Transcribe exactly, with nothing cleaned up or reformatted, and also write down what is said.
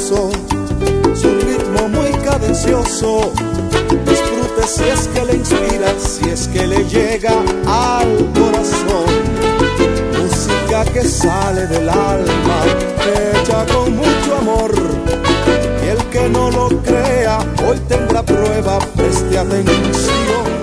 sabroso, su ritmo muy cadencioso. Disfrute si es que le inspira, si es que le llega al corazón. Música que sale del alma, hecha con mucho amor. Y el que no lo crea, hoy tendrá prueba, preste atención.